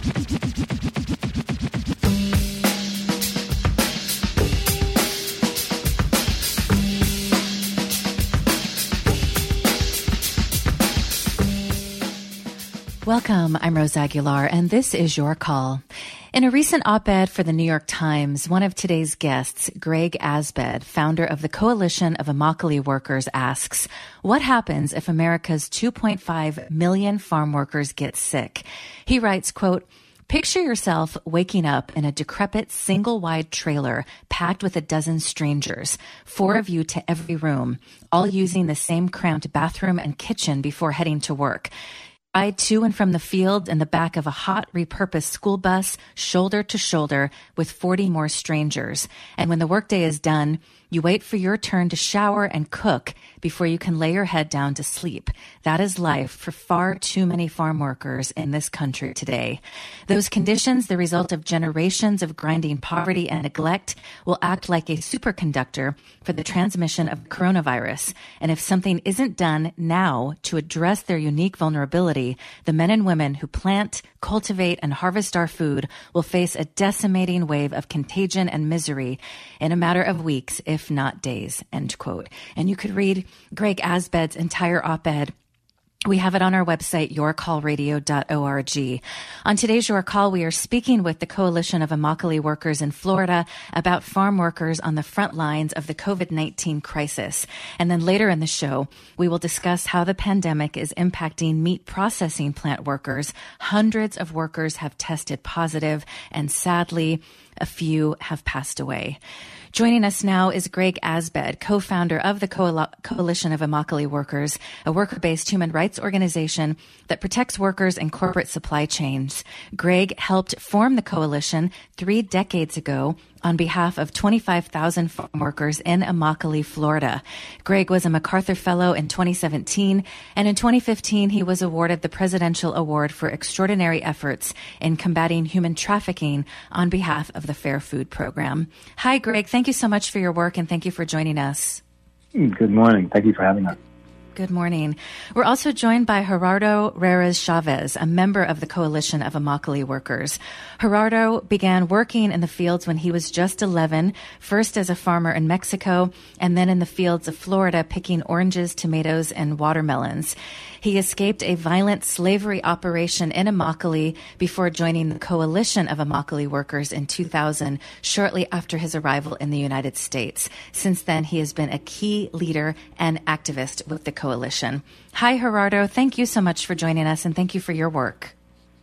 Welcome, I'm Rose Aguilar, and this is Your Call. In a recent op-ed for the New York Times, one of today's guests, Greg Asbed, founder of the Coalition of Immokalee Workers, asks, what happens if America's 2.5 million farm workers get sick? He writes, quote, picture yourself waking up in a decrepit single-wide trailer packed with a dozen strangers, 4 of you to every room, all using the same cramped bathroom and kitchen before heading to work. Ride to and from the field in the back of a hot, repurposed school bus, shoulder to shoulder, with 40 more strangers. And when the workday is done, you wait for your turn to shower and cook before you can lay your head down to sleep. That is life for far too many farm workers in this country today. Those conditions, the result of generations of grinding poverty and neglect, will act like a superconductor for the transmission of coronavirus. And if something isn't done now to address their unique vulnerability, the men and women who plant, cultivate, and harvest our food will face a decimating wave of contagion and misery in a matter of weeks, if not days, end quote. And you could read Greg Asbed's entire op-ed. We have it on our website, yourcallradio.org. On today's Your Call, we are speaking with the Coalition of Immokalee Workers in Florida about farm workers on the front lines of the COVID-19 crisis. And then later in the show, we will discuss how the pandemic is impacting meat processing plant workers. Hundreds of workers have tested positive, and sadly, a few have passed away. Joining us now is Greg Asbed, co-founder of the Coalition of Immokalee Workers, a worker-based human rights organization that protects workers in corporate supply chains. Greg helped form the coalition 3 decades ago on behalf of 25,000 farm workers in Immokalee, Florida. Greg was a MacArthur Fellow in 2017, and in 2015 he was awarded the Presidential Award for Extraordinary Efforts in Combating Human Trafficking on behalf of the Fair Food Program. Hi, Greg. Thank you so much for your work, and thank you for joining us. Good morning. Thank you for having us. Good morning. We're also joined by Gerardo Reyes Chavez, a member of the Coalition of Immokalee Workers. Gerardo began working in the fields when he was just 11, first as a farmer in Mexico, and then in the fields of Florida picking oranges, tomatoes, and watermelons. He escaped a violent slavery operation in Immokalee before joining the Coalition of Immokalee Workers in 2000, shortly after his arrival in the United States. Since then, he has been a key leader and activist with the coalition. Hi, Gerardo. Thank you so much for joining us, and thank you for your work.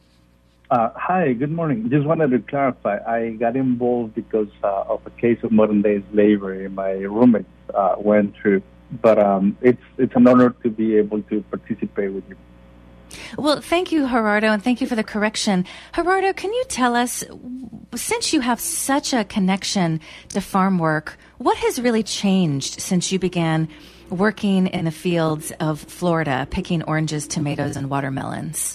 Hi, good morning. Just wanted to clarify, I got involved because of a case of modern-day slavery my roommates went through. But it's an honor to be able to participate with you. Well, thank you, Gerardo, and thank you for the correction. Gerardo, can you tell us, since you have such a connection to farm work, what has really changed since you began working in the fields of Florida, picking oranges, tomatoes, and watermelons?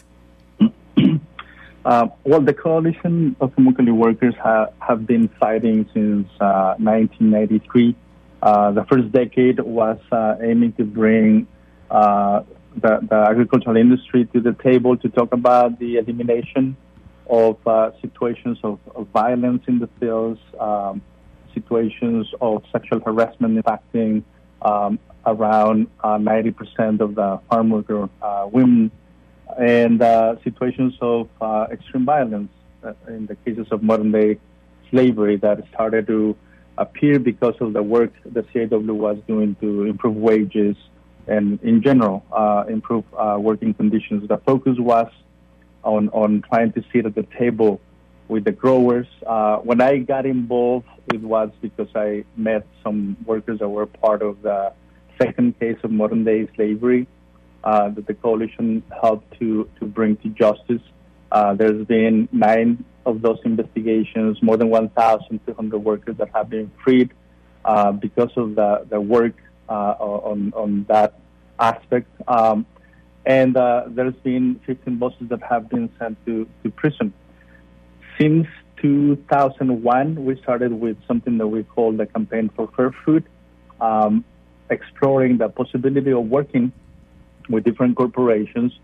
Well, the Coalition of Immokalee Workers have been fighting since 1993. The first decade was aiming to bring the agricultural industry to the table to talk about the elimination of situations of violence in the fields, situations of sexual harassment impacting around 90% of the farm worker women, and situations of extreme violence in the cases of modern-day slavery that started to appear because of the work the CIW was doing to improve wages and, in general, improve working conditions. The focus was on trying to sit at the table with the growers. When I got involved, it was because I met some workers that were part of the second case of modern-day slavery that the coalition helped to bring to justice. There's been 9 of those investigations, more than 1,200 workers that have been freed because of the work on that aspect. And there's been 15 bosses that have been sent to prison. Since 2001, we started with something that we call the Campaign for Fair Food, exploring the possibility of working with different corporations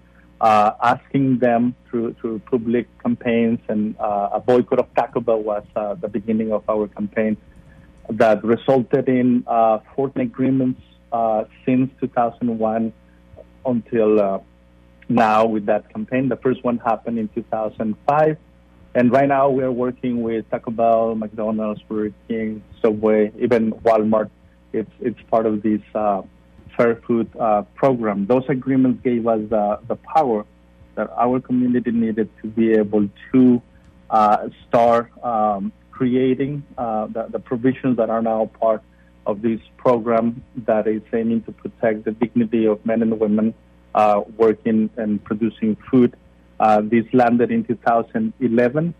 asking them through public campaigns, and a boycott of Taco Bell was the beginning of our campaign that resulted in 14 agreements since 2001 until now with that campaign. The first one happened in 2005. And right now we are working with Taco Bell, McDonald's, Burger King, Subway, even Walmart. It's part of this Fair Food program. Those agreements gave us the power that our community needed to be able to start creating the provisions that are now part of this program that is aiming to protect the dignity of men and women working and producing food. This landed in 2011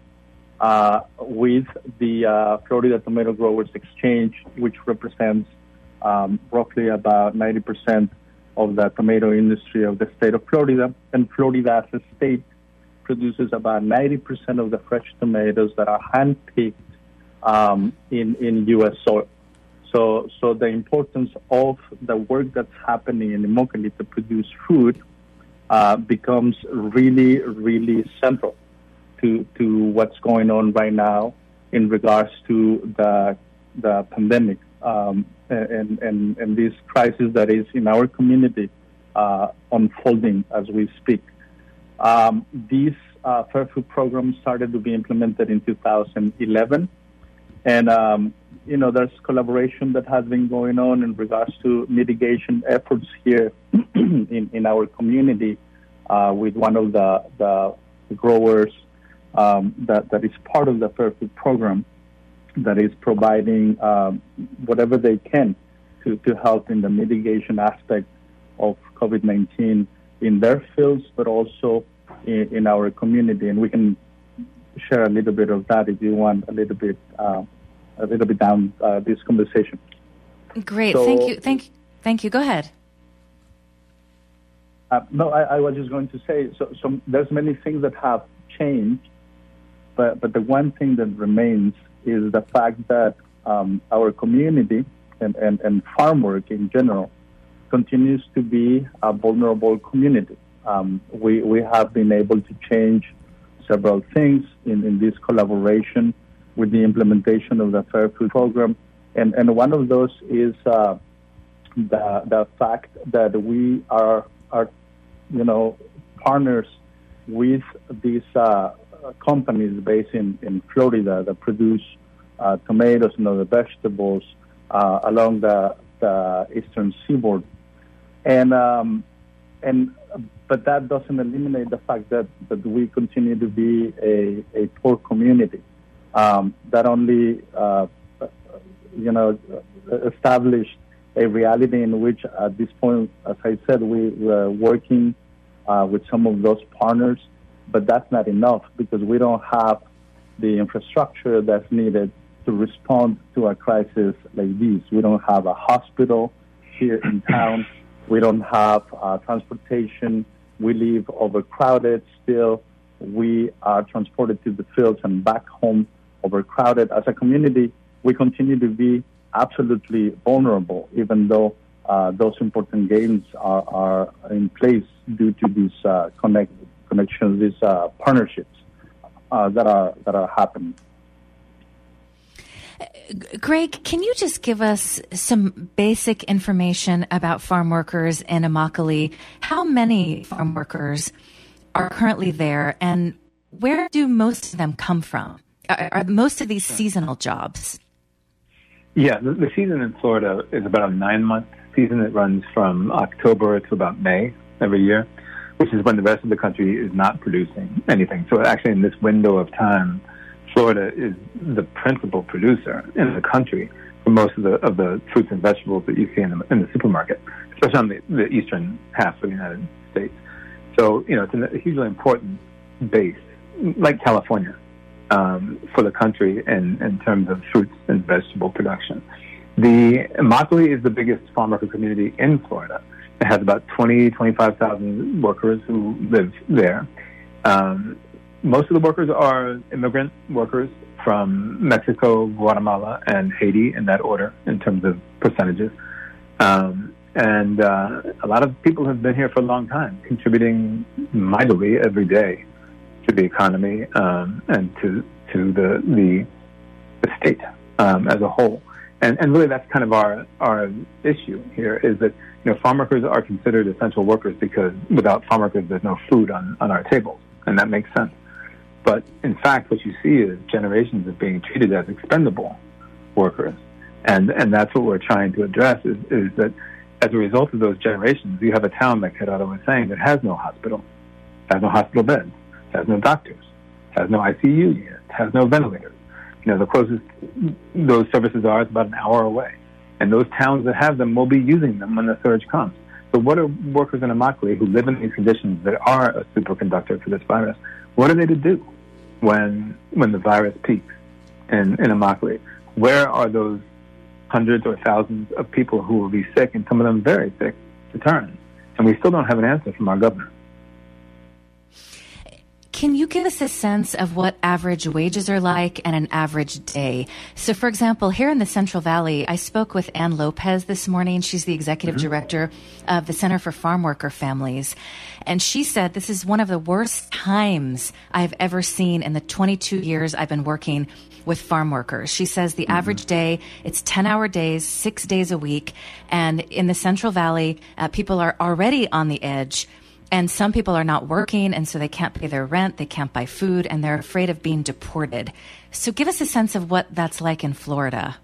with the Florida Tomato Growers Exchange, which represents roughly about 90% of the tomato industry of the state of Florida. And Florida as a state produces about 90% of the fresh tomatoes that are handpicked in U.S. soil. So the importance of the work that's happening in Immokalee to produce food becomes really, really central to what's going on right now in regards to the pandemic and this crisis that is in our community unfolding as we speak. This Fair Food program started to be implemented in 2011, and there's collaboration that has been going on in regards to mitigation efforts here in our community with one of the growers that is part of the Fair Food program that is providing whatever they can to help in the mitigation aspect of COVID-19 in their fields, but also in our community. And we can share a little bit of that if you want a little bit down this conversation. Great. So, Thank you. Go ahead. No, I was just going to say, so there's many things that have changed, but the one thing that remains is the fact that our community and farm work in general continues to be a vulnerable community. We have been able to change several things in this collaboration with the implementation of the Fair Food program. And one of those is the fact that we are partners with these companies based in Florida that produce tomatoes and other vegetables along the eastern seaboard. But that doesn't eliminate the fact that we continue to be a poor community. That only established a reality in which at this point, as I said, we're working with some of those partners, but that's not enough because we don't have the infrastructure that's needed to respond to a crisis like this. We don't have a hospital here in town. We don't have transportation. We live overcrowded still. We are transported to the fields and back home overcrowded. As a community, we continue to be absolutely vulnerable, even though those important gains are in place due to these connections, these partnerships that are happening. Greg, can you just give us some basic information about farm workers in Immokalee? How many farm workers are currently there, and where do most of them come from? Are most of these seasonal jobs? Yeah, the season in Florida is about a 9-month season. It runs from October to about May every year, which is when the rest of the country is not producing anything. So actually in this window of time, Florida is the principal producer in the country for most of the fruits and vegetables that you see in the supermarket, especially on the eastern half of the United States. So, it's a hugely important base, like California, for the country in terms of fruits and vegetable production. The Immokalee is the biggest farm worker community in Florida. It has about 25,000 workers who live there. Most of the workers are immigrant workers from Mexico, Guatemala, and Haiti, in that order, in terms of percentages. And a lot of people have been here for a long time, contributing mightily every day to the economy and to the state as a whole. And really, that's kind of our issue here, is that farm workers are considered essential workers because without farm workers, there's no food on our tables, and that makes sense. But in fact, what you see is generations of being treated as expendable workers, and that's what we're trying to address. Is that as a result of those generations, you have a town, like Gerardo was saying, that has no hospital, has no hospital beds, has no doctors, has no ICU units, has no ventilators. The closest those services are is about an hour away. And those towns that have them will be using them when the surge comes. So what are workers in Immokalee who live in these conditions that are a superconductor for this virus, what are they to do when the virus peaks in Immokalee? Where are those hundreds or thousands of people who will be sick, and some of them very sick, to turn? And we still don't have an answer from our governor. Can you give us a sense of what average wages are like and an average day? So, for example, here in the Central Valley, I spoke with Ann Lopez this morning. She's the executive director of the Center for Farm Worker Families. And she said this is one of the worst times I've ever seen in the 22 years I've been working with farm workers. She says the average day, it's 10-hour days, 6 days a week. And in the Central Valley, people are already on the edge. And some people are not working, and so they can't pay their rent, they can't buy food, and they're afraid of being deported. So give us a sense of what that's like in Florida.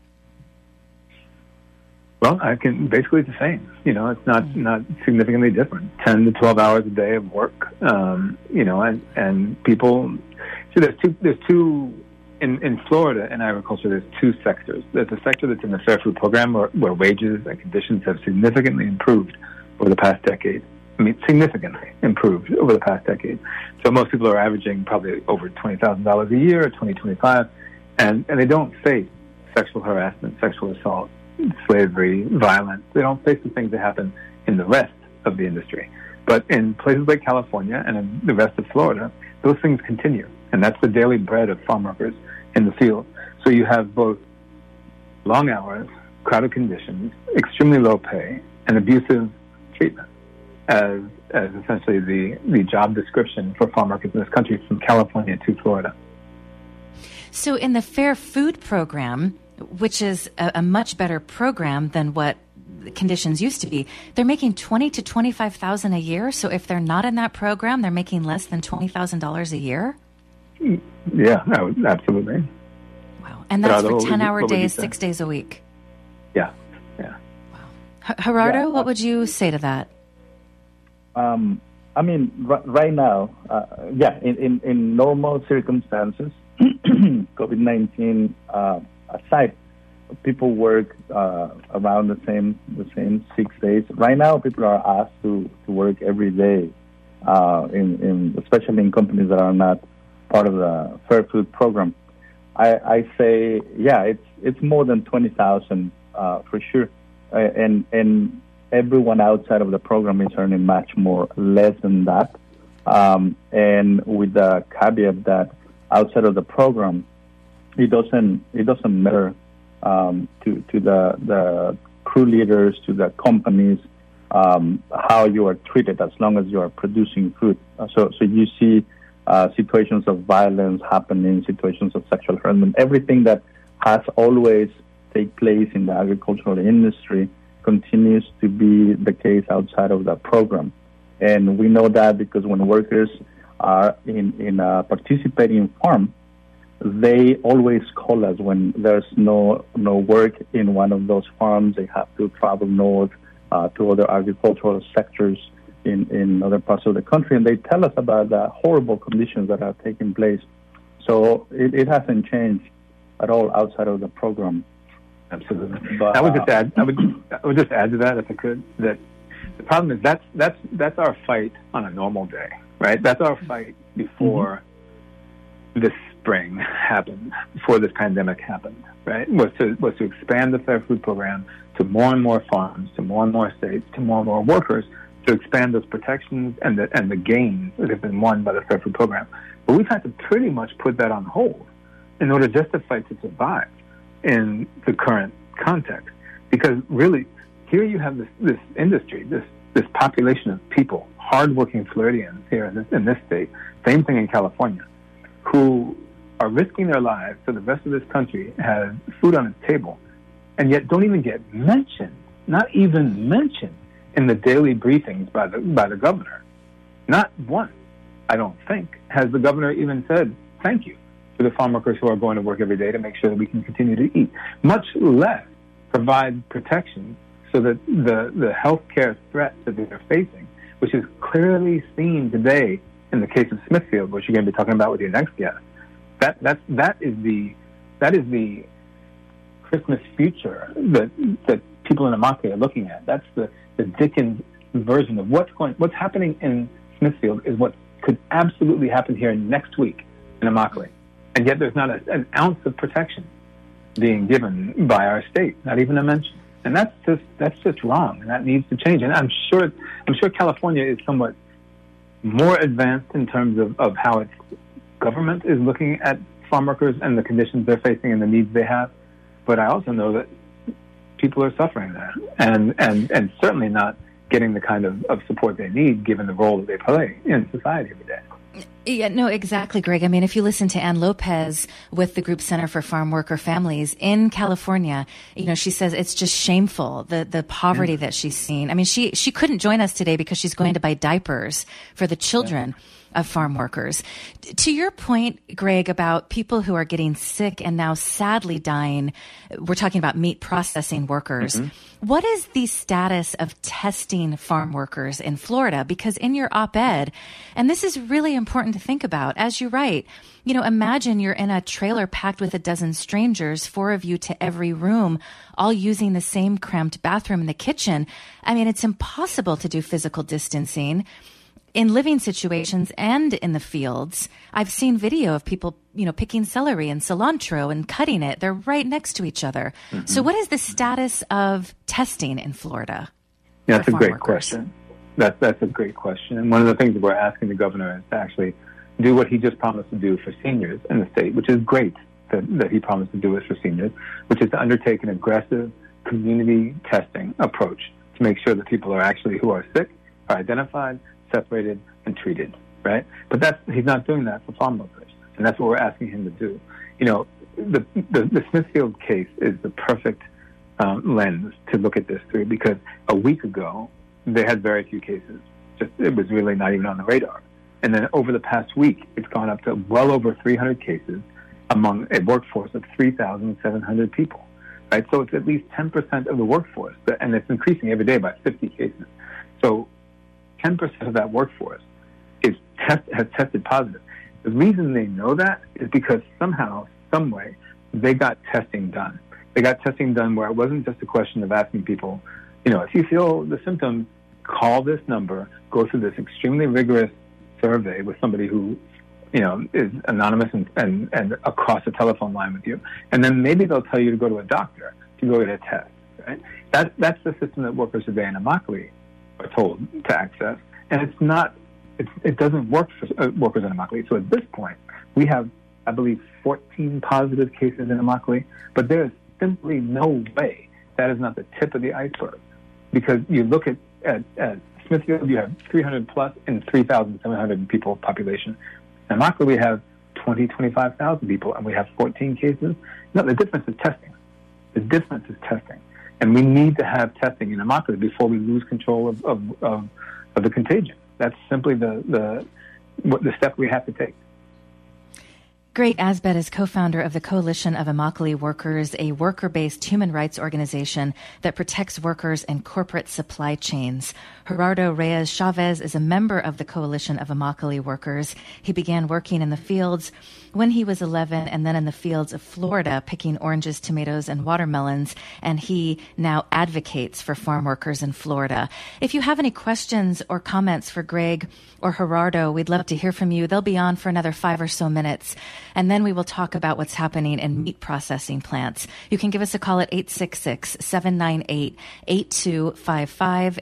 Well, basically it's the same. It's not significantly different. 10 to 12 hours a day of work, and people. So there's two in Florida in agriculture. There's two sectors. There's a sector that's in the Fair Food Program where wages and conditions have significantly improved over the past decade. Significantly improved over the past decade. So most people are averaging probably over $20,000 a year, or $25,000, and they don't face sexual harassment, sexual assault, slavery, violence. They don't face the things that happen in the rest of the industry. But in places like California and in the rest of Florida, those things continue, and that's the daily bread of farm workers in the field. So you have both long hours, crowded conditions, extremely low pay, and abusive treatment as essentially the job description for farm workers in this country from California to Florida. So in the Fair Food Program, which is a much better program than what the conditions used to be, they're making $20,000 to $25,000 a year. So if they're not in that program, they're making less than $20,000 a year? Yeah, absolutely. Wow. And that's for 10-hour days, 6 days a week? Yeah. Wow. Gerardo, what would you say to that? Right now, in normal circumstances, COVID-19 aside, people work around the same 6 days. Right now, people are asked to work every day, especially in companies that are not part of the Fair Food Program. I say, it's more than 20,000 for sure, and everyone outside of the program is earning much less than that, and with the caveat that outside of the program, it doesn't matter to the crew leaders, to the companies, how you are treated as long as you are producing food. So you see situations of violence happening, situations of sexual harassment, everything that has always take place in the agricultural industry continues to be the case outside of the program. And we know that because when workers are in a participating farm, they always call us when there's no work in one of those farms. They have to travel north to other agricultural sectors in other parts of the country, and they tell us about the horrible conditions that are taking place. So it hasn't changed at all outside of the program. Absolutely. But I would just add to that, if I could, that the problem is that's our fight on a normal day, right? That's our fight before this spring happened, before this pandemic happened, right? Was to expand the Fair Food Program to more and more farms, to more and more states, to more and more workers, to expand those protections and the gains that have been won by the Fair Food Program. But we've had to pretty much put that on hold in order just to fight to survive in the current context. Because really, here you have this industry, this population of people, hardworking Floridians here in this state, same thing in California, who are risking their lives so the rest of this country has food on its table, and yet don't even get mentioned, not even mentioned in the daily briefings by the governor. Not once, I don't think, has the governor even said thank you to the farm workers who are going to work every day to make sure that we can continue to eat, much less provide protection so that the healthcare threat that they're facing, which is clearly seen today in the case of Smithfield, which you're going to be talking about with your next guest, that is the Christmas future that people in Immokalee are looking at. That's the Dickens version of what's happening in Smithfield is what could absolutely happen here next week in Immokalee, and yet there's not an ounce of protection being given by our state, not even a mention. And that's just wrong, and that needs to change. And I'm sure California is somewhat more advanced in terms of how its government is looking at farm workers and the conditions they're facing and the needs they have. But I also know that people are suffering there and certainly not getting the kind of support they need given the role that they play in society every day. Yeah, no, exactly, Greg. I mean, if you listen to Ann Lopez with the Group Center for Farm Worker Families in California, she says it's just shameful, the poverty that she's seen. I mean, she couldn't join us today because she's going to buy diapers for the children of farm workers. To your point, Greg, about people who are getting sick and now sadly dying, we're talking about meat processing workers. Mm-hmm. What is the status of testing farm workers in Florida? Because in your op-ed, and this is really important to think about, as you write, imagine you're in a trailer packed with a dozen strangers, 4 of you to every room, all using the same cramped bathroom in the kitchen. I mean, it's impossible to do physical distancing in living situations and in the fields. I've seen video of people, picking celery and cilantro and cutting it. They're right next to each other. Mm-hmm. So what is the status of testing in Florida? Yeah, that's a great question. That's a great question. And one of the things that we're asking the governor is to actually do what he just promised to do for seniors in the state, which is great that he promised to do it for seniors, which is to undertake an aggressive community testing approach to make sure that people who are sick are identified, separated, and treated, right? But he's not doing that for farm workers, and that's what we're asking him to do. The Smithfield case is the perfect lens to look at this through, because a week ago they had very few cases. It was really not even on the radar. And then over the past week, it's gone up to well over 300 cases among a workforce of 3,700 people, right? So it's at least 10% of the workforce, and it's increasing every day by 50 cases. So 10% of that workforce has tested positive. The reason they know that is because somehow, some way, they got testing done. They got testing done where it wasn't just a question of asking people, if you feel the symptoms, call this number, go through this extremely rigorous survey with somebody who, is anonymous and across a telephone line with you. And then maybe they'll tell you to go to a doctor to go get a test, right? That's the system that workers today in Immokalee are told to access. And it doesn't work for workers in Immokalee. So at this point, we have, I believe, 14 positive cases in Immokalee, but there is simply no way that is not the tip of the iceberg. Because you look at Smithfield, you have 300 plus and 3,700 people population. In Immokalee, we have 25,000 people, and we have 14 cases. No, the difference is testing. The difference is testing. And we need to have testing in Immokalee before we lose control of the contagion. That's simply the step we have to take. Greg Asbed is co-founder of the Coalition of Immokalee Workers, a worker-based human rights organization that protects workers in corporate supply chains. Gerardo Reyes Chavez is a member of the Coalition of Immokalee Workers. He began working in the fields when he was 11 and then in the fields of Florida picking oranges, tomatoes, and watermelons, and he now advocates for farm workers in Florida. If you have any questions or comments for Greg or Gerardo, we'd love to hear from you. They'll be on for another 5 or so minutes, and then we will talk about what's happening in meat processing plants. You can give us a call at 866-798-8255,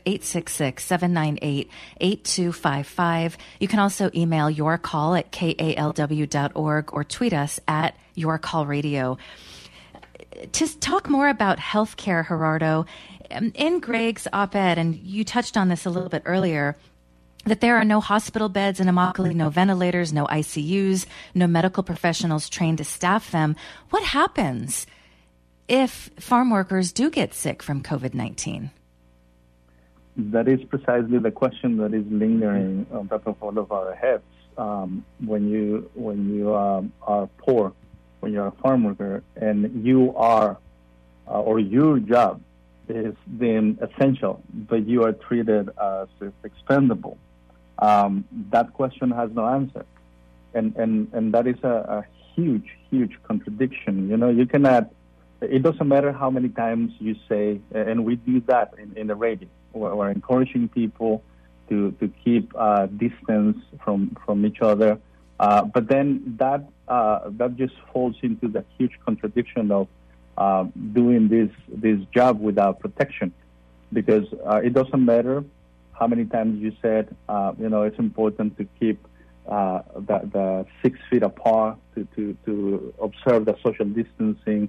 866-798-8255. You can also email your call at kalw.org or tweet us at Your Call Radio. To talk more about healthcare, Gerardo, In Greg's op-ed, and you touched on this a little bit earlier, that there are no hospital beds in Immokalee, no ventilators, no ICUs, no medical professionals trained to staff them. What happens if farm workers do get sick from COVID-19? That is precisely the question that is lingering on top of all of our heads. When you are poor, when you're a farm worker, and you are, or your job is deemed essential, but you are treated as expendable, that question has no answer, and that is a huge contradiction. You cannot. It doesn't matter how many times you say, and we do that in the radio. We're encouraging people to keep distance from each other, but then that just falls into the huge contradiction of doing this job without protection, because it doesn't matter how many times you said it's important to keep the 6 feet apart, to observe the social distancing,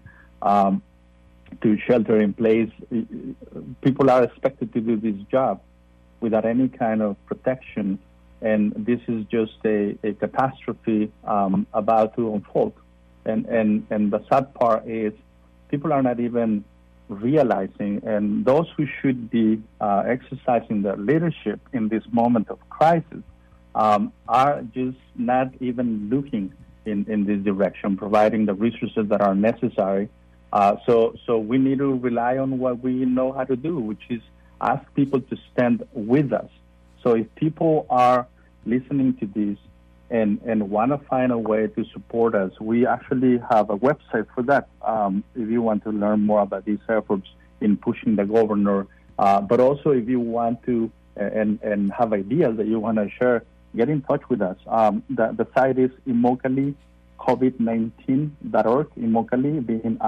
to shelter in place. People are expected to do this job without any kind of protection, and this is just a catastrophe about to unfold. And the sad part is people are not even realizing, and those who should be exercising their leadership in this moment of crisis are just not even looking in this direction, providing the resources that are necessary. So we need to rely on what we know how to do, which is ask people to stand with us. So if people are listening to this and want to find a way to support us, we actually have a website for that. If you want to learn more about these efforts in pushing the governor, but also if you want to and have ideas that you want to share, get in touch with us. The site is Immokalee COVID-19.org, Immokalee being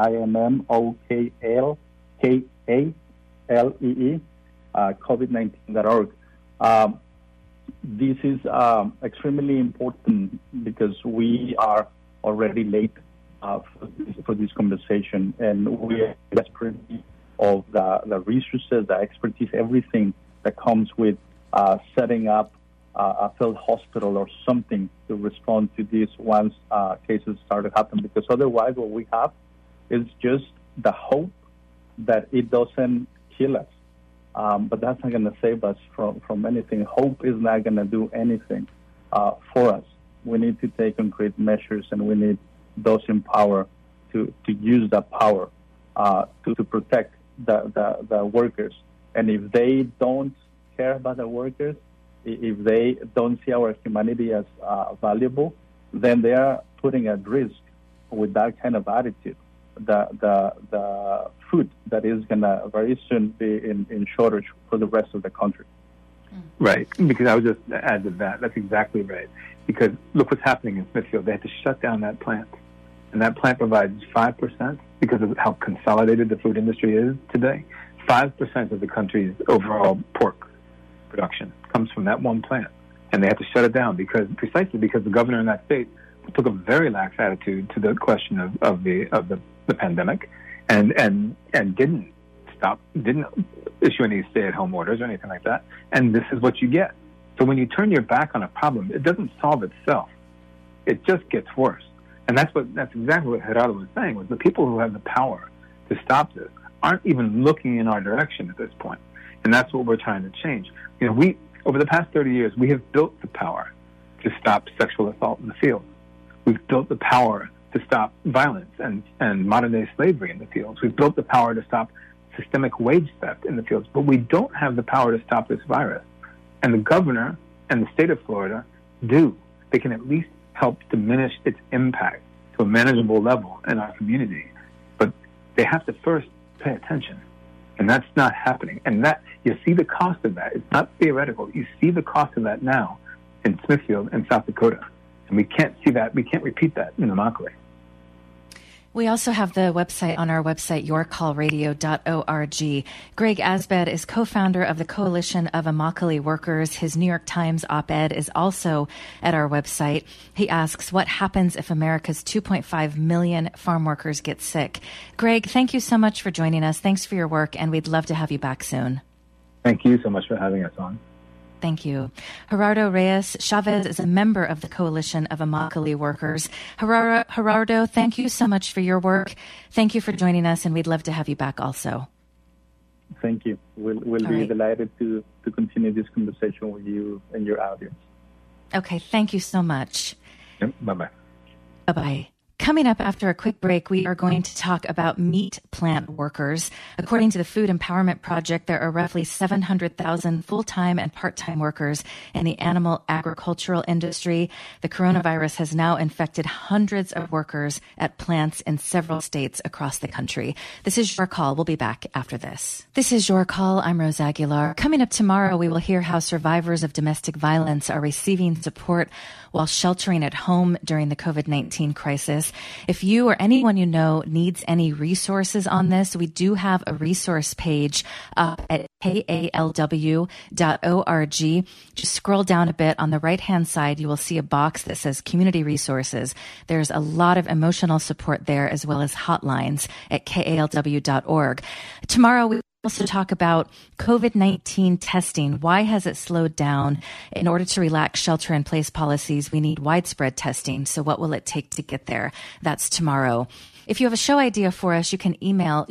IMMOKALEE, COVID-19.org. This is extremely important because we are already late for this conversation, and we are desperate of the resources, the expertise, everything that comes with setting up a field hospital or something to respond to this once cases start to happen. Because otherwise, what we have is just the hope that it doesn't kill us. But that's not going to save us from anything. Hope is not going to do anything for us. We need to take concrete measures, and we need those in power to use that power to protect the workers. And if they don't care about the workers, if they don't see our humanity as valuable, then they are putting at risk with that kind of attitude the food that is going to very soon be in shortage for the rest of the country. Right, because I would just add to that. That's exactly right. Because look what's happening in Smithfield. They had to shut down that plant. And that plant provides 5%, because of how consolidated the food industry is today. 5% of the country's overall pork production comes from that one plant. And they had to shut it down precisely because the governor in that state took a very lax attitude to the question of the pandemic and didn't issue any stay-at-home orders or anything like that. And this is what you get. So when you turn your back on a problem, it doesn't solve itself. It just gets worse. And that's exactly what Gerardo was saying, was the people who have the power to stop this aren't even looking in our direction at this point. And that's what we're trying to change. Over the past 30 years, we have built the power to stop sexual assault in the fields. We've built the power to stop violence and modern-day slavery in the fields. We've built the power to stop systemic wage theft in the fields. But we don't have the power to stop this virus. And the governor and the state of Florida do. They can at least help diminish its impact to a manageable level in our community. But they have to first pay attention. And that's not happening. And that you see the cost of that. It's not theoretical. You see the cost of that now in Smithfield and South Dakota. And we can't see that. We can't repeat that in Immokalee. We also have the website on our website, yourcallradio.org. Greg Asbed is co-founder of the Coalition of Immokalee Workers. His New York Times op-ed is also at our website. He asks, what happens if America's 2.5 million farm workers get sick? Greg, thank you so much for joining us. Thanks for your work, and we'd love to have you back soon. Thank you so much for having us on. Thank you. Gerardo Reyes Chavez is a member of the Coalition of Immokalee Workers. Gerardo, thank you so much for your work. Thank you for joining us, and we'd love to have you back also. Thank you. We'll be delighted to continue this conversation with you and your audience. Okay, thank you so much. Yep, bye-bye. Bye-bye. Coming up after a quick break, we are going to talk about meat plant workers. According to the Food Empowerment Project, there are roughly 700,000 full-time and part-time workers in the animal agricultural industry. The coronavirus has now infected hundreds of workers at plants in several states across the country. This is Your Call. We'll be back after this. This is Your Call. I'm Rose Aguilar. Coming up tomorrow, we will hear how survivors of domestic violence are receiving support while sheltering at home during the COVID-19 crisis. If you or anyone you know needs any resources on this, we do have a resource page up at kalw.org. Just scroll down a bit. On the right-hand side, you will see a box that says Community Resources. There's a lot of emotional support there, as well as hotlines at kalw.org. Tomorrow, we also talk about COVID-19 testing. Why has it slowed down? In order to relax shelter-in-place policies, we need widespread testing. So what will it take to get there? That's tomorrow. If you have a show idea for us, you can email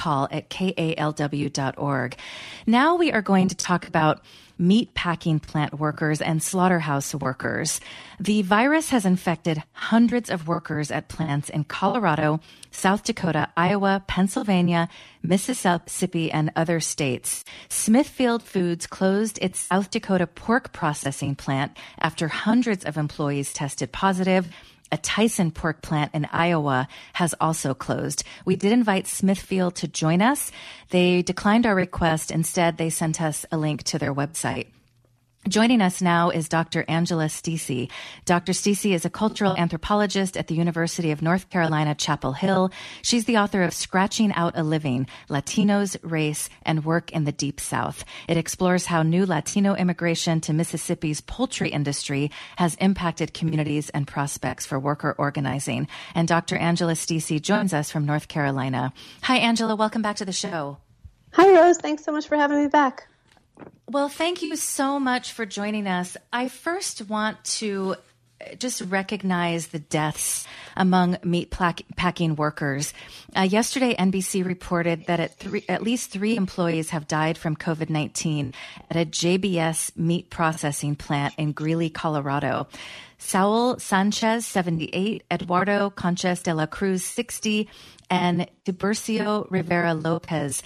yourcall@kalw.org. Now we are going to talk about meat packing plant workers and slaughterhouse workers. The virus has infected hundreds of workers at plants in Colorado, South Dakota, Iowa, Pennsylvania, Mississippi, and other states. Smithfield Foods closed its South Dakota pork processing plant after hundreds of employees tested positive. A Tyson pork plant in Iowa has also closed. We did invite Smithfield to join us. They declined our request. Instead, they sent us a link to their website. Joining us now is Dr. Angela Stisi. Dr. Stisi is a cultural anthropologist at the University of North Carolina, Chapel Hill. She's the author of Scratching Out a Living, Latinos, Race, and Work in the Deep South. It explores how new Latino immigration to Mississippi's poultry industry has impacted communities and prospects for worker organizing. And Dr. Angela Stisi joins us from North Carolina. Hi, Angela. Welcome back to the show. Hi, Rose. Thanks so much for having me back. Well, thank you so much for joining us. I first want to just recognize the deaths among meat packing workers. Yesterday, NBC reported that at least 3 employees have died from COVID-19 at a JBS meat processing plant in Greeley, Colorado. Saul Sanchez, 78, Eduardo Conches de la Cruz, 60, and Tiburcio Rivera Lopez,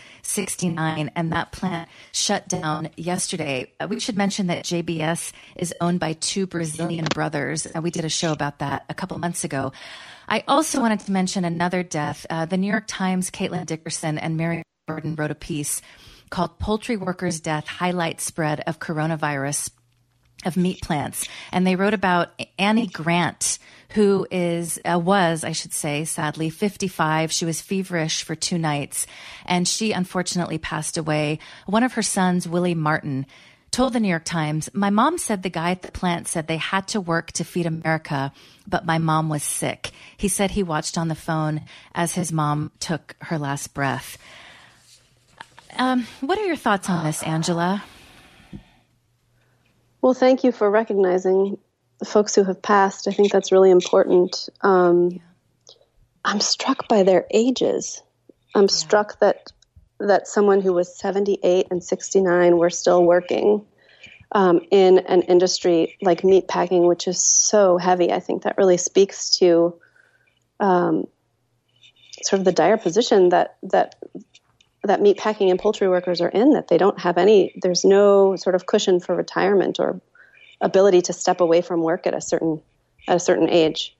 69, and that plant shut down yesterday. We should mention that JBS is owned by 2 Brazilian brothers, and we did a show about that a couple months ago. I also wanted to mention another death. The New York Times' Caitlin Dickerson and Mary Gordon wrote a piece called Poultry Workers' Death Highlight Spread of Coronavirus of Meat Plants. And they wrote about Annie Grant, who was, I should say, sadly, 55. She was feverish for 2 nights, and she unfortunately passed away. One of her sons, Willie Martin, told the New York Times, "My mom said the guy at the plant said they had to work to feed America, but my mom was sick." He said he watched on the phone as his mom took her last breath. What are your thoughts on this, Angela? Well, thank you for recognizing the folks who have passed. I think that's really important. I'm struck by their ages. I'm struck that someone who was 78 and 69 were still working in an industry like meat packing, which is so heavy. I think that really speaks to sort of the dire position that meat packing and poultry workers are in, that they don't have there's no sort of cushion for retirement or ability to step away from work at a certain age.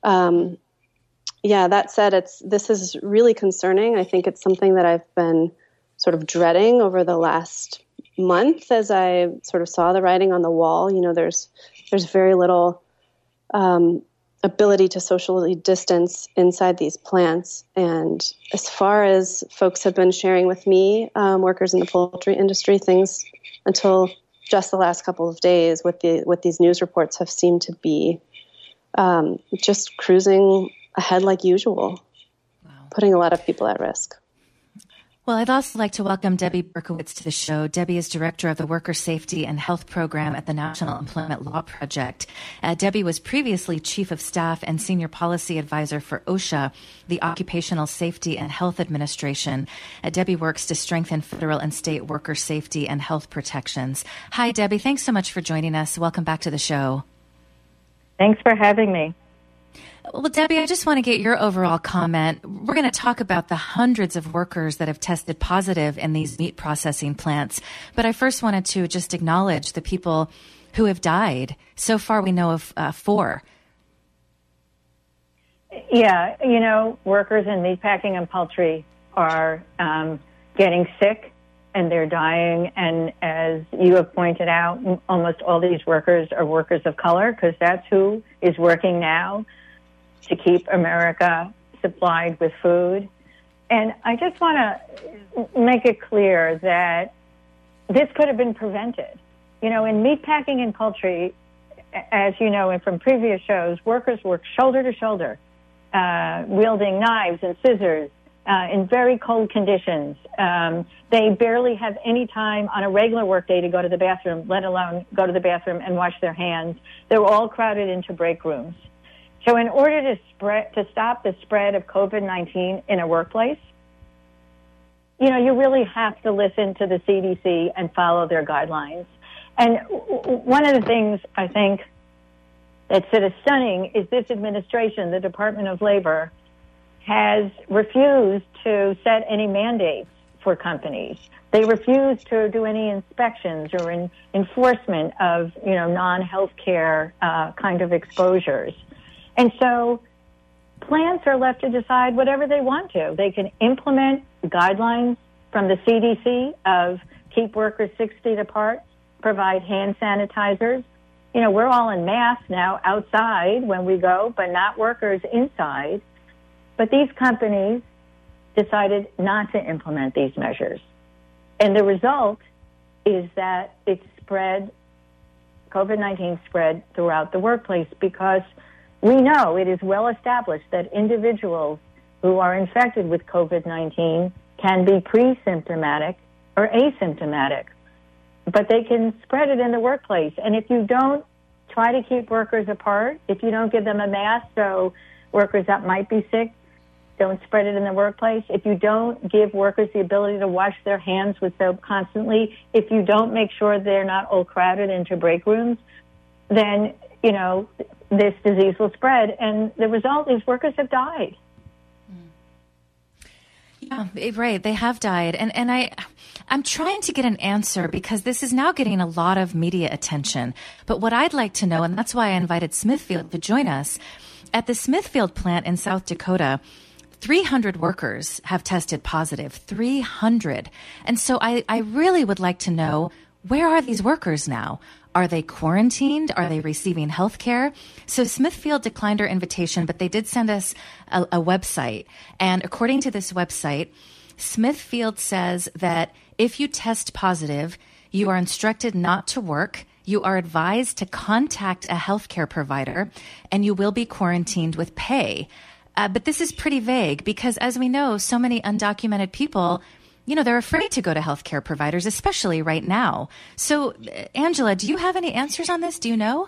That said, this is really concerning. I think it's something that I've been sort of dreading over the last month as I sort of saw the writing on the wall. You know, there's very little ability to socially distance inside these plants. And as far as folks have been sharing with me, workers in the poultry industry, things until just the last couple of days with these news reports have seemed to be just cruising ahead like usual, putting a lot of people at risk. Well, I'd also like to welcome Debbie Berkowitz to the show. Debbie is director of the Worker Safety and Health Program at the National Employment Law Project. Debbie was previously chief of staff and senior policy advisor for OSHA, the Occupational Safety and Health Administration. Debbie works to strengthen federal and state worker safety and health protections. Hi, Debbie. Thanks so much for joining us. Welcome back to the show. Thanks for having me. Well, Debbie, I just want to get your overall comment. We're going to talk about the hundreds of workers that have tested positive in these meat processing plants. But I first wanted to just acknowledge the people who have died. So far, we know of 4. Yeah, workers in meatpacking and poultry are getting sick and they're dying. And as you have pointed out, almost all these workers are workers of color because that's who is working now to keep America supplied with food. And I just want to make it clear that this could have been prevented. In meatpacking and poultry, as you know, and from previous shows, workers work shoulder to shoulder, wielding knives and scissors in very cold conditions. They barely have any time on a regular work day to go to the bathroom, let alone go to the bathroom and wash their hands. They're all crowded into break rooms. So in order to stop the spread of COVID-19 in a workplace, you really really have to listen to the CDC and follow their guidelines. And one of the things I think that's sort of stunning is this administration, the Department of Labor, has refused to set any mandates for companies. They refuse to do any inspections or enforcement of, non-healthcare kind of exposures. And so plants are left to decide whatever they want to. They can implement guidelines from the CDC of keep workers 6 feet apart, provide hand sanitizers. We're all in masks now outside when we go, but not workers inside. But these companies decided not to implement these measures. And the result is that it spread, COVID-19 spread throughout the workplace because we know it is well established that individuals who are infected with COVID-19 can be pre-symptomatic or asymptomatic, but they can spread it in the workplace. And if you don't try to keep workers apart, if you don't give them a mask so workers that might be sick don't spread it in the workplace, if you don't give workers the ability to wash their hands with soap constantly, if you don't make sure they're not all crowded into break rooms, then, this disease will spread. And the result is workers have died. Yeah, right. They have died. And I'm trying to get an answer because this is now getting a lot of media attention. But what I'd like to know, and that's why I invited Smithfield to join us, at the Smithfield plant in South Dakota, 300 workers have tested positive, 300. And so I really would like to know, where are these workers now? Are they quarantined? Are they receiving health care? So Smithfield declined our invitation, but they did send us a website. And according to this website, Smithfield says that if you test positive, you are instructed not to work, you are advised to contact a healthcare provider, and you will be quarantined with pay. But this is pretty vague because, as we know, so many undocumented people, they're afraid to go to healthcare providers, especially right now. So, Angela, do you have any answers on this? Do you know?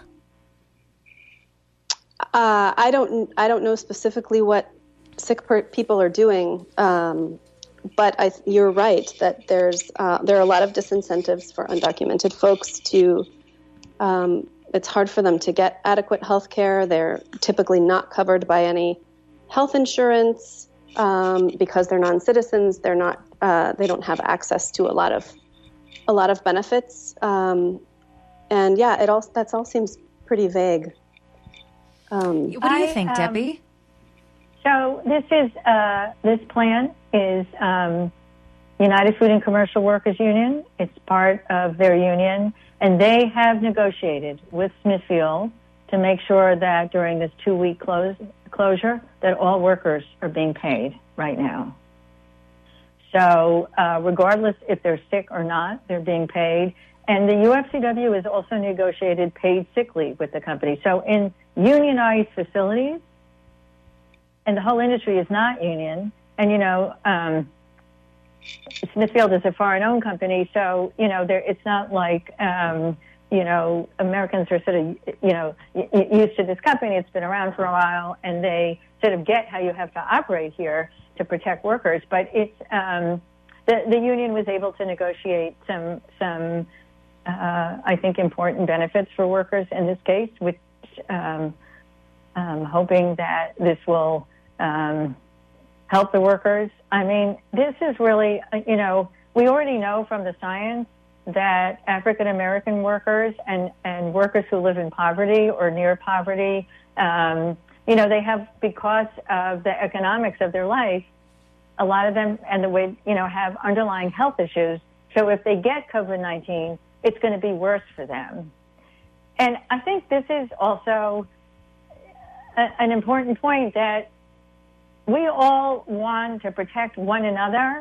I don't know specifically what sick people are doing, but you're right that there are a lot of disincentives for undocumented folks to. It's hard for them to get adequate health care. They're typically not covered by any health insurance because they're non-citizens. They're not. They don't have access to a lot of benefits. And yeah, that all seems pretty vague. What do you think, Debbie? So this plan is United Food and Commercial Workers Union. It's part of their union, and they have negotiated with Smithfield to make sure that during this 2-week closure that all workers are being paid right now. So regardless if they're sick or not, they're being paid. And the UFCW has also negotiated paid sick leave with the company. So in unionized facilities, and the whole industry is not union, and, you know, Smithfield is a foreign-owned company, so, you know, it's not like, you know, Americans are sort of, you know, used to this company. It's been around for a while, and they sort of get how you have to operate here to protect workers. But it's the union was able to negotiate some I think, important benefits for workers in this case, which hoping that this will help the workers. I mean, this is really, you know, we already know from the science that African-American workers and workers who live in poverty or near poverty, you know, they have, because of the economics of their life, a lot of them, and the way, you know, have underlying health issues. So if they get COVID-19, it's going to be worse for them. And I think this is also an important point, that we all want to protect one another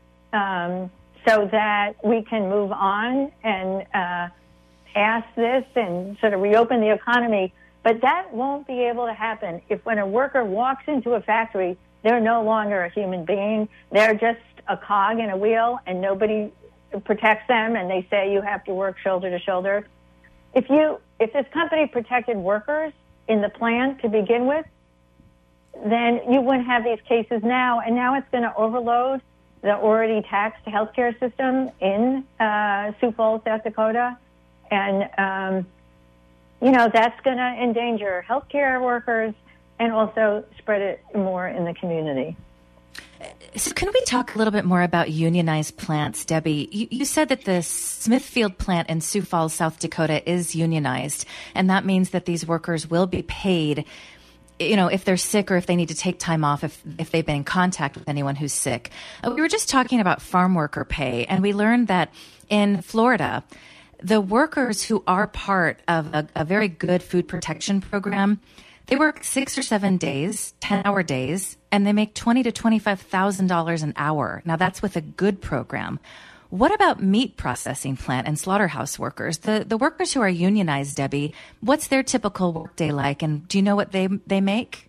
so that we can move on and pass this and sort of reopen the economy. But that won't be able to happen if, when a worker walks into a factory, they're no longer a human being. They're just a cog in a wheel, and nobody protects them, and they say you have to work shoulder to shoulder. If this company protected workers in the plant to begin with, then you wouldn't have these cases now, and now it's going to overload the already taxed healthcare system in Sioux Falls, South Dakota, and you know, that's going to endanger healthcare workers and also spread it more in the community. So can we talk a little bit more about unionized plants, Debbie? You said that the Smithfield plant in Sioux Falls, South Dakota is unionized, and that means that these workers will be paid, you know, if they're sick or if they need to take time off, if they've been in contact with anyone who's sick. We were just talking about farm worker pay, and we learned that in Florida, the workers who are part of a very good food protection program, they work 6 or 7 days, 10-hour days, and they make $20,000 to $25,000 an hour. Now, that's with a good program. What about meat processing plant and slaughterhouse workers? The workers who are unionized, Debbie, what's their typical workday like, and do you know what they make?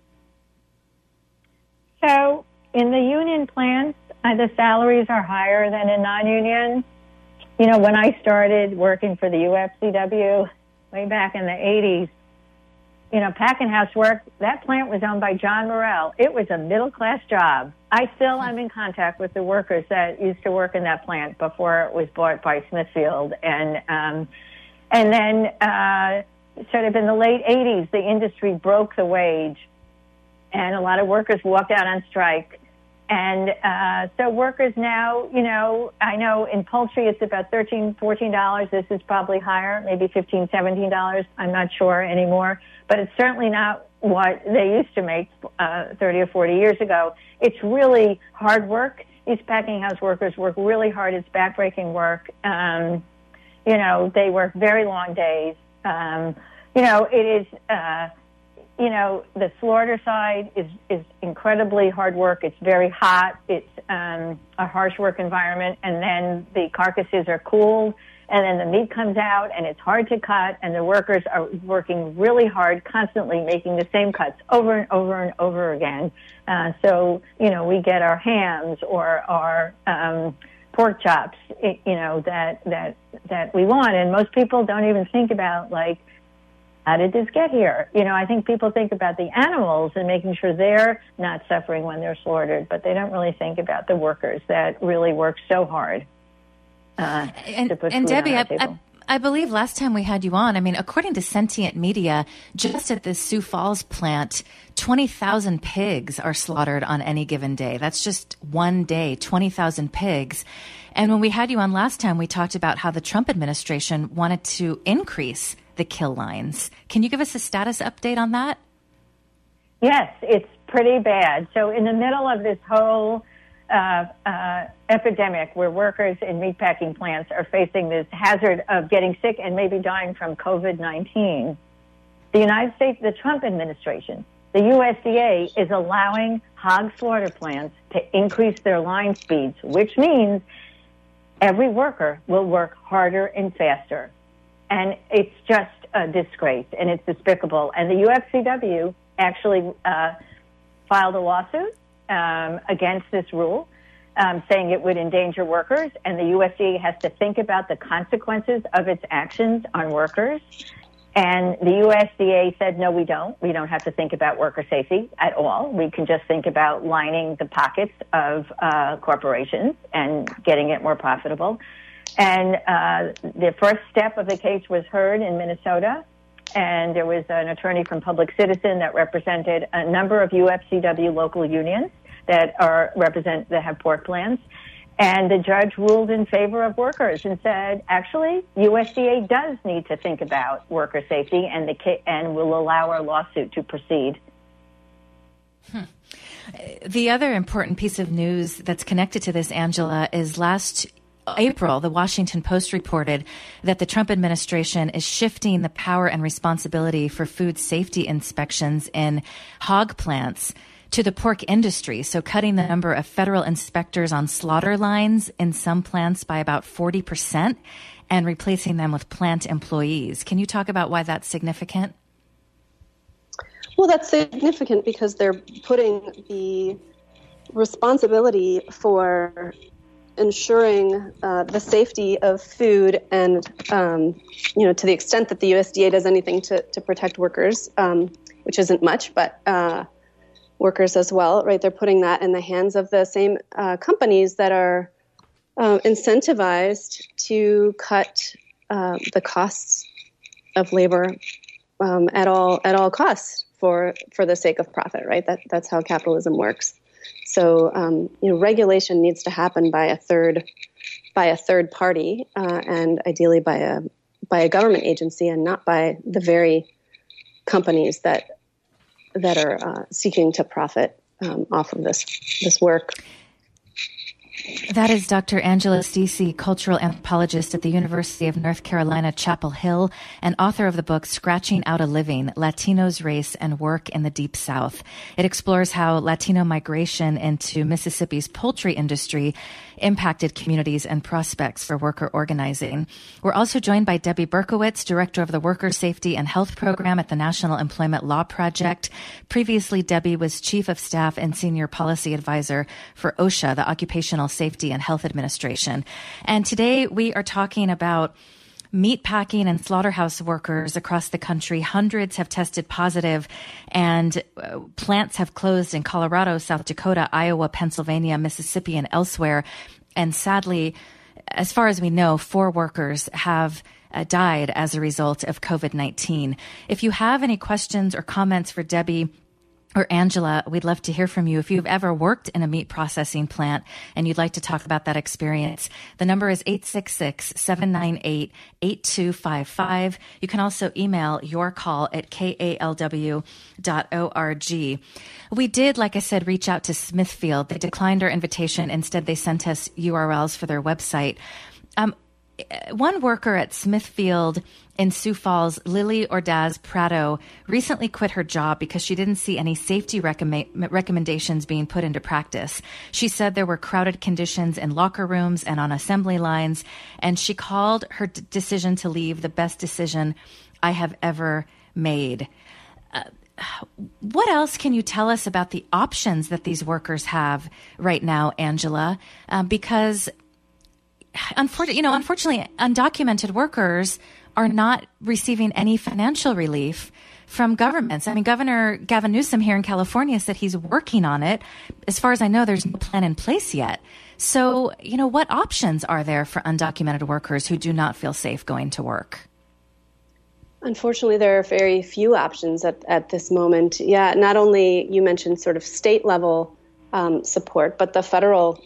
So in the union plants, the salaries are higher than in non-union. You know, when I started working for the UFCW way back in the 80s, you know, packing house work, that plant was owned by John Morrell. It was a middle-class job. I still am in contact with the workers that used to work in that plant before it was bought by Smithfield. And then sort of in the late 80s, the industry broke the wage, and a lot of workers walked out on strike. And so workers now, you know, I know in poultry it's about $13, $14. This is probably higher, maybe $15, $17. I'm not sure anymore. But it's certainly not what they used to make 30 or 40 years ago. It's really hard work. These packing house workers work really hard. It's backbreaking work. You know, they work very long days. You know, it is... you know, the slaughter side is incredibly hard work. It's very hot. It's a harsh work environment. And then the carcasses are cooled, and then the meat comes out, and it's hard to cut, and the workers are working really hard, constantly making the same cuts over and over and over again. So, you know, we get our hams or our pork chops, you know, that we want. And most people don't even think about, like, how did this get here? You know, I think people think about the animals and making sure they're not suffering when they're slaughtered, but they don't really think about the workers that really work so hard to put food Debbie, on our table. I believe last time we had you on, I mean, according to Sentient Media, just at this Sioux Falls plant, 20,000 pigs are slaughtered on any given day. That's just one day, 20,000 pigs. And when we had you on last time, we talked about how the Trump administration wanted to increase the kill lines. Can you give us a status update on that? Yes, it's pretty bad. So in the middle of this whole epidemic where workers in meatpacking plants are facing this hazard of getting sick and maybe dying from COVID-19, The United States, the Trump administration, the USDA is allowing hog slaughter plants to increase their line speeds, which means every worker will work harder and faster. And it's just a disgrace, and it's despicable. And the UFCW actually filed a lawsuit against this rule, saying it would endanger workers, and the USDA has to think about the consequences of its actions on workers. And the USDA said, no, we don't. We don't have to think about worker safety at all. We can just think about lining the pockets of corporations and getting it more profitable. And the first step of the case was heard in Minnesota, and there was an attorney from Public Citizen that represented a number of UFCW local unions that have pork plants. And the judge ruled in favor of workers and said, actually, USDA does need to think about worker safety and will allow our lawsuit to proceed. The other important piece of news that's connected to this, Angela, is last April, the Washington Post reported that the Trump administration is shifting the power and responsibility for food safety inspections in hog plants to the pork industry, so cutting the number of federal inspectors on slaughter lines in some plants by about 40% and replacing them with plant employees. Can you talk about why that's significant? Well, that's significant because they're putting the responsibility for ensuring the safety of food and, to the extent that the USDA does anything to protect workers, which isn't much, but workers as well, right? They're putting that in the hands of the same companies that are incentivized to cut the costs of labor at all costs for the sake of profit, right? That's how capitalism works. So regulation needs to happen by a third party, and ideally by a government agency, and not by the very companies that are seeking to profit off of this work. That is Dr. Angela Stisi, cultural anthropologist at the University of North Carolina, Chapel Hill, and author of the book Scratching Out a Living, Latinos, Race, and Work in the Deep South. It explores how Latino migration into Mississippi's poultry industry impacted communities and prospects for worker organizing. We're also joined by Debbie Berkowitz, director of the Worker Safety and Health Program at the National Employment Law Project. Previously, Debbie was chief of staff and senior policy advisor for OSHA, the Occupational Safety and Health Administration. And today we are talking about meatpacking and slaughterhouse workers across the country. Hundreds have tested positive, and plants have closed in Colorado, South Dakota, Iowa, Pennsylvania, Mississippi, and elsewhere. And sadly, as far as we know, 4 workers have died as a result of COVID-19. If you have any questions or comments for Debbie or Angela, we'd love to hear from you. If you've ever worked in a meat processing plant and you'd like to talk about that experience, the number is 866-798-8255. You can also email your call at kalw.org. We did, like I said, reach out to Smithfield. They declined our invitation. Instead, they sent us URLs for their website. One worker at Smithfield in Sioux Falls, Lily Ordaz Prado, recently quit her job because she didn't see any safety recommendations being put into practice. She said there were crowded conditions in locker rooms and on assembly lines, and she called her decision to leave the best decision I have ever made. What else can you tell us about the options that these workers have right now, Angela? Because unfortunately, undocumented workers are not receiving any financial relief from governments. I mean, Governor Gavin Newsom here in California said he's working on it. As far as I know, there's no plan in place yet. So, what options are there for undocumented workers who do not feel safe going to work? Unfortunately, there are very few options at this moment. Yeah, not only you mentioned sort of state level support, but the federal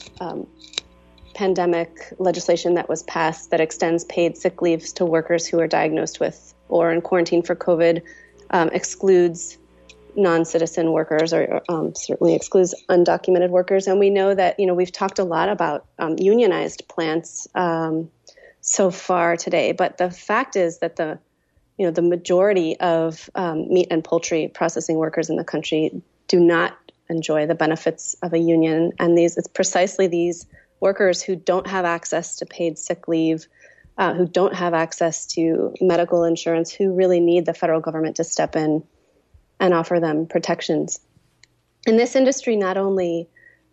pandemic legislation that was passed that extends paid sick leaves to workers who are diagnosed with or in quarantine for COVID excludes non-citizen workers or certainly excludes undocumented workers. And we know that, we've talked a lot about unionized plants so far today, but the fact is that the the majority of meat and poultry processing workers in the country do not enjoy the benefits of a union. And it's precisely these workers who don't have access to paid sick leave, who don't have access to medical insurance, who really need the federal government to step in and offer them protections. In this industry, not only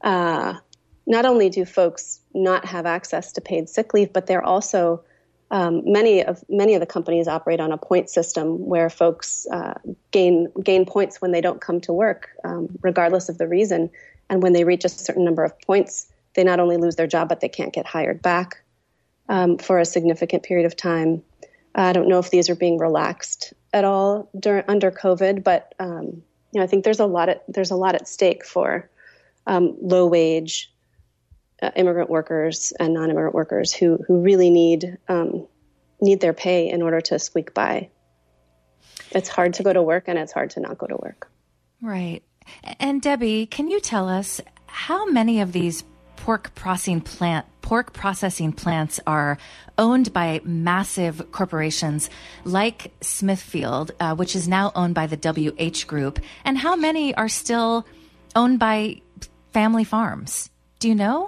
do folks not have access to paid sick leave, but they're also many of the companies operate on a point system where folks gain points when they don't come to work, regardless of the reason. And when they reach a certain number of points, they not only lose their job, but they can't get hired back for a significant period of time. I don't know if these are being relaxed at all under COVID, but I think there's a lot at stake for low wage immigrant workers and non-immigrant workers who really need their pay in order to squeak by. It's hard to go to work, and it's hard to not go to work. Right. And Debbie, can you tell us how many of these pork processing plants are owned by massive corporations like Smithfield, which is now owned by the WH Group, and how many are still owned by family farms? Do you know?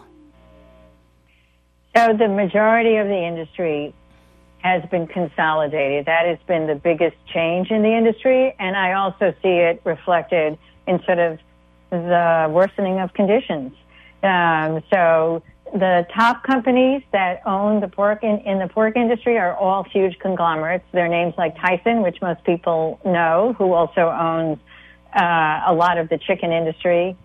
So the majority of the industry has been consolidated. That has been the biggest change in the industry, and I also see it reflected in sort of the worsening of conditions. So the top companies that own the pork in the pork industry are all huge conglomerates. Their names like Tyson, which most people know, who also owns a lot of the chicken industry,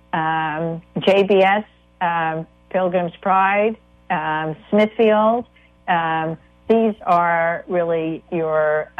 JBS, Pilgrim's Pride, Smithfield. These are really your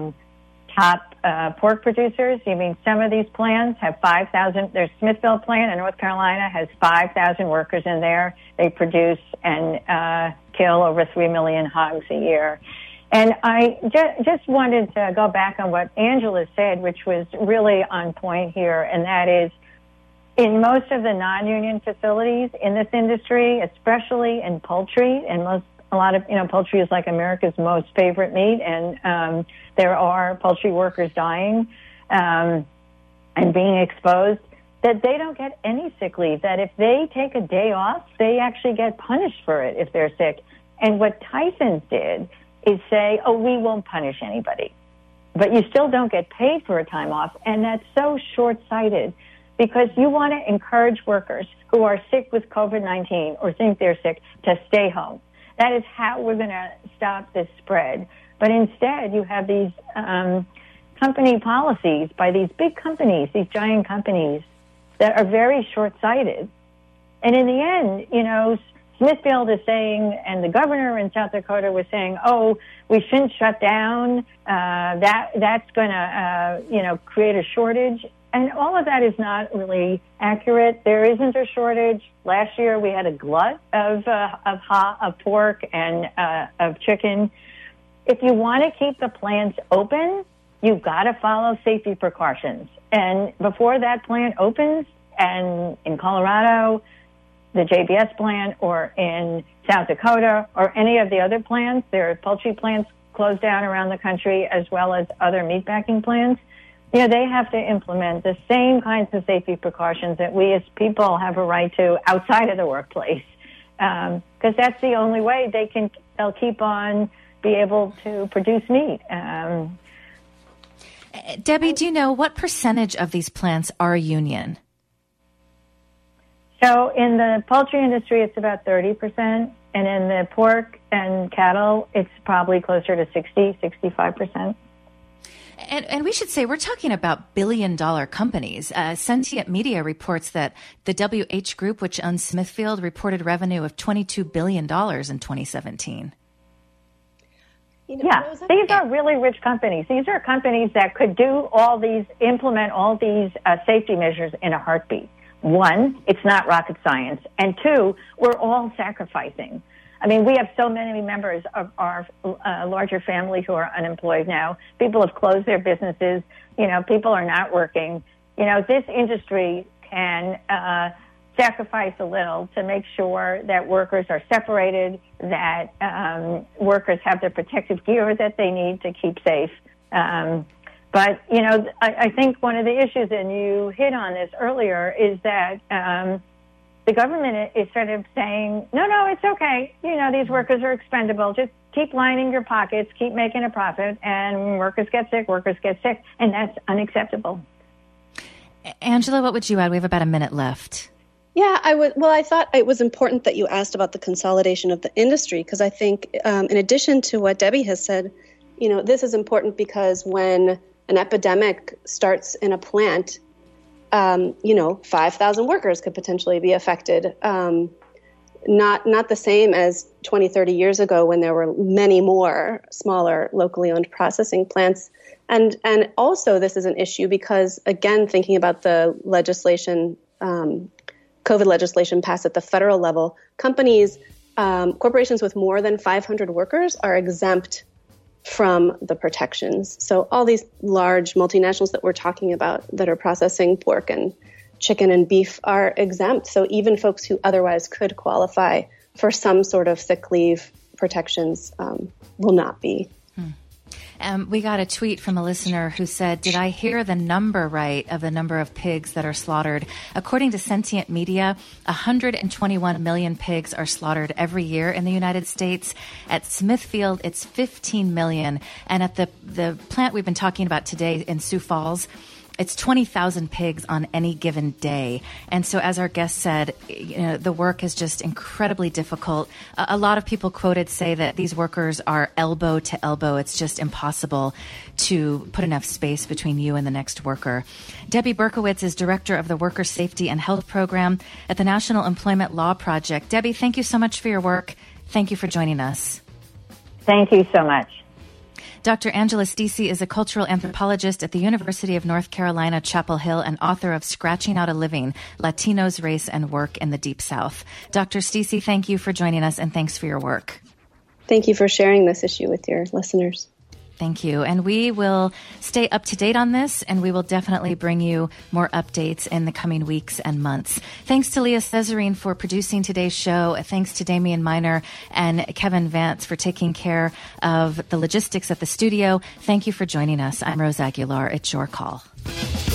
top pork producers. I mean, some of these plants have 5,000. There's Smithfield plant in North Carolina has 5,000 workers in there. They produce and kill over 3 million hogs a year. And I just wanted to go back on what Angela said, which was really on point here, and that is, in most of the non-union facilities in this industry, especially in poultry, and poultry is like America's most favorite meat, and there are poultry workers dying and being exposed, that they don't get any sick leave, that if they take a day off, they actually get punished for it if they're sick. And what Tyson's did is say, we won't punish anybody, but you still don't get paid for a time off, and that's so short-sighted. Because you want to encourage workers who are sick with COVID-19 or think they're sick to stay home. That is how we're going to stop this spread. But instead, you have these company policies by these big companies, these giant companies, that are very short-sighted. And in the end, Smithfield is saying, and the governor in South Dakota was saying, we shouldn't shut down. That's going to, create a shortage. And all of that is not really accurate. There isn't a shortage. Last year we had a glut of pork and of chicken. If you want to keep the plants open, you've got to follow safety precautions. And before that plant opens, and in Colorado, the JBS plant, or in South Dakota, or any of the other plants, there are poultry plants closed down around the country, as well as other meatpacking plants. They have to implement the same kinds of safety precautions that we as people have a right to outside of the workplace, because that's the only way they'll keep on be able to produce meat. Debbie, do you know what percentage of these plants are union? So in the poultry industry, it's about 30%, and in the pork and cattle, it's probably closer to 65%. And we should say we're talking about billion-dollar companies. Sentient Media reports that the WH Group, which owns Smithfield, reported revenue of $22 billion in 2017. Yeah, these are really rich companies. These are companies that could implement all these safety measures in a heartbeat. One, it's not rocket science. And two, we're all sacrificing. I mean, we have so many members of our larger family who are unemployed now. People have closed their businesses. People are not working. This industry can sacrifice a little to make sure that workers are separated, that workers have the protective gear that they need to keep safe. But, you know, I think one of the issues, and you hit on this earlier, is that the government is sort of saying, no, it's okay. You know, these workers are expendable. Just keep lining your pockets, keep making a profit, and when workers get sick, and that's unacceptable. Angela, what would you add? We have about a minute left. Yeah, I thought it was important that you asked about the consolidation of the industry, because I think in addition to what Debbie has said, you know, this is important because when an epidemic starts in a plant, 5,000 workers could potentially be affected. Not the same as 20, 30 years ago when there were many more smaller locally owned processing plants. And also this is an issue because, again, thinking about the legislation, COVID legislation passed at the federal level, corporations with more than 500 workers are exempt from the protections. So all these large multinationals that we're talking about that are processing pork and chicken and beef are exempt. So even folks who otherwise could qualify for some sort of sick leave protections will not be. We got a tweet from a listener who said, did I hear the number right of the number of pigs that are slaughtered? According to Sentient Media, 121 million pigs are slaughtered every year in the United States. At Smithfield, it's 15 million. And at the plant we've been talking about today in Sioux Falls, it's 20,000 pigs on any given day. And so as our guest said, you know, the work is just incredibly difficult. A lot of people quoted say that these workers are elbow to elbow. It's just impossible to put enough space between you and the next worker. Debbie Berkowitz is director of the Worker Safety and Health Program at the National Employment Law Project. Debbie, thank you so much for your work. Thank you for joining us. Thank you so much. Dr. Angela Stisi is a cultural anthropologist at the University of North Carolina, Chapel Hill, and author of Scratching Out a Living, Latinos, Race, and Work in the Deep South. Dr. Stisi, thank you for joining us, and thanks for your work. Thank you for sharing this issue with your listeners. Thank you. And we will stay up to date on this, and we will definitely bring you more updates in the coming weeks and months. Thanks to Leah Cesarine for producing today's show. Thanks to Damian Miner and Kevin Vance for taking care of the logistics at the studio. Thank you for joining us. I'm Rose Aguilar. It's your call.